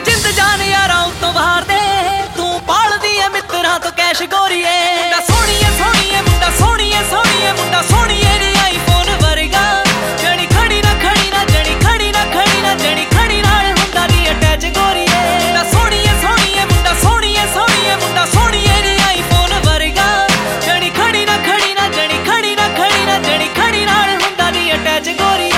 जिंद जान यारा उत्तों बाहर दे तू पालदी है मित्रां तो कैश गोरीए मुंडा सोहणीए सोहणीए मुंडा सोहणीए सोहणीए मुंडा सोहणीए नी आईफोन वर्गा जणी खड़ी ना खड़ी ना जणी खड़ी ना खड़ी ना जणी खड़ी नाल हुंदा नी अटैच गोरीए मुंडा सोहणीए सोहणीए मुंडा सोहणीए सोहणीए मुंडा सोहणीए नी आईफोन वर्गा जणी खड़ी ना खड़ी ना जणी खड़ी ना खड़ी ना जणी खड़ी नाल हुंदा नी अटैच गोरीए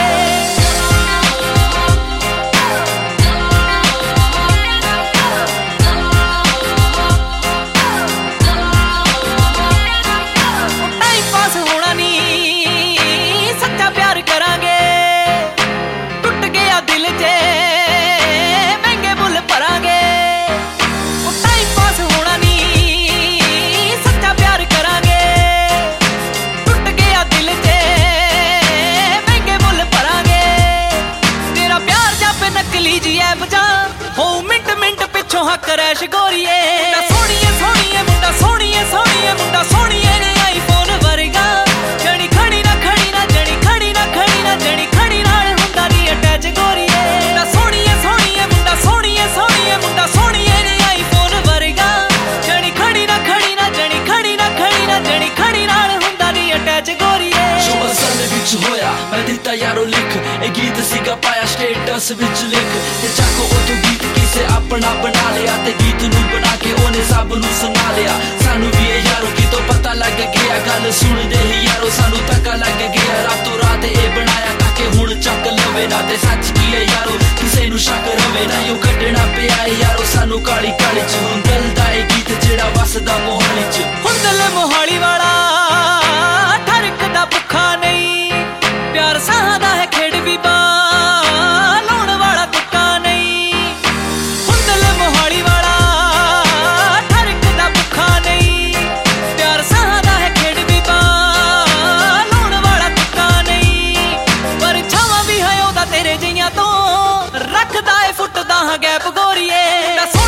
क्रैश गोरीए मुंडा सोहणीए सोहणीए मुंडा सोहणीए सोहणीए मुंडा सोहणीए नी आईफोन वर्गा जणी खड़ी ना खड़ी ना जणी खड़ी ना खड़ी ना जणी खड़ी नाल हुंदा नी अटैच गोरीए मुंडा सोहणीए सोहणीए मुंडा सोहणीए सोहणीए मुंडा सोहणीए नी आईफोन वर्गा जणी खड़ी ना खड़ी ना जणी खड़ी ना खड़ी ना जणी खड़ी नाल हुंदा नी अटैच गोरीए जो असल विच होया मैं दिता यारो लिख ए गीत सीगा पाया स्टेटस विच लिख ते चाको ओ तो गीत किसे अपना बना लिया ते गीत नू बना के ओने सब नू सुना लिया सानू भी ए यारो कितों पता लग गया गल सुन दे ही यारो सानू तका लग गया रातों रात ए बनाया ताकि हुण चक लवे ना ते सच की है यारो किसे नू शक रवे ना यो कड्डना पिया है यारो सानू काली काली च हुण दिल दा ए गीत जेड़ा वसदा मोहाली च हुण दिल मोहाली वाला ठरकदा भुखा नहीं प्यार साह दा है खेड़ भी बा गैप गोरीए।